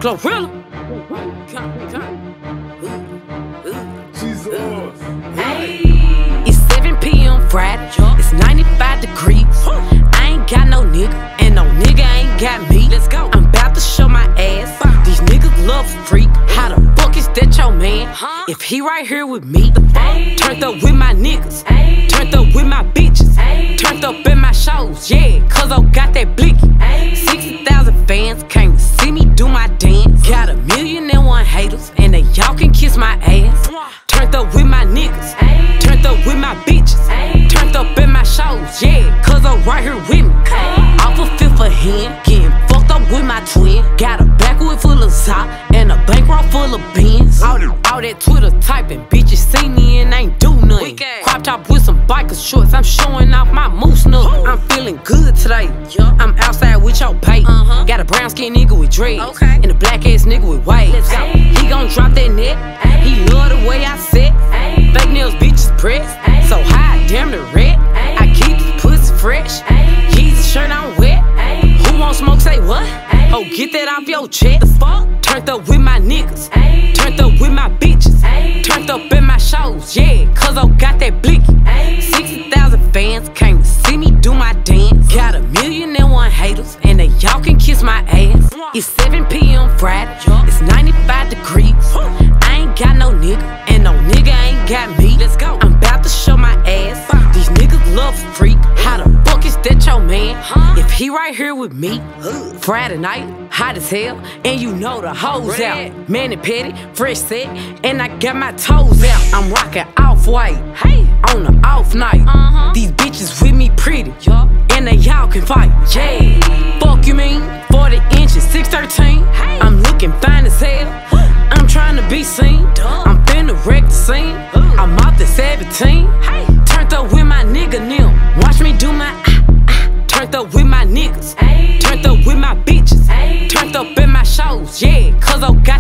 Glorilla. It's 7 p.m. Friday, it's 95 degrees. I ain't got no nigga, and no nigga ain't got me. Let's go. I'm about to show my ass. These niggas love a freak. How the fuck is that your man? If he right here with me, turned up with my niggas, turned up with my bitches, turned up in my shows, yeah, cause I got that blicky. 60,000 fans came to see me do my dance. Got 1,000,001 haters, and they y'all can kiss my ass. Turned up with my niggas, turned up with my bitches, turned up in my shows, yeah, cause I'm right here with me. Off a fifth of hand, getting fucked up with my twin. Got a backwood full of sock and a bankroll full of beans. All that Twitter typing, bitches see me and ain't do nothing. Crop top with some biker shorts, I'm showing off my moose nut. I'm feeling good today, I'm outside with your pay. Got a brown skin nigga with dreads, and a black ass nigga with waves. He gon' drop that net, he love the way I sit. Fake nails, bitches pressed, so high, damn the red. I keep this pussy fresh, Yeezy shirt on wet. Who won't smoke, say what? Oh, get that off your chest. Turned up with my niggas, turned up with my bitches, turned up in my shows, yeah, cause I got that blicky. 60,000 fans came to see me do my dance. Got 1,000,001 haters, and they y'all can kiss my ass. It's 7 p.m. Friday, it's 95 degrees. I ain't got no nigga, and no nigga ain't got me. Let's go. I'm about to show my ass. These niggas love a freak. How the fuck is that your man? If he right here with me, Friday night, hot as hell, and you know the hoes out. Manny Petty, fresh set, and I got my toes out. I'm rocking off-white, on the off night. These bitches with me pretty, and they y'all can fight. Yeah, fuck you mean? 40 inches, 6'13". I'm looking fine as hell. I'm trying to be seen. I'm finna wreck the scene. I'm out the 17. Turned up with my nigga Nim. Watch me do my Turned up with my niggas, turned up with my bitches, turned up in my shows, yeah, cause I got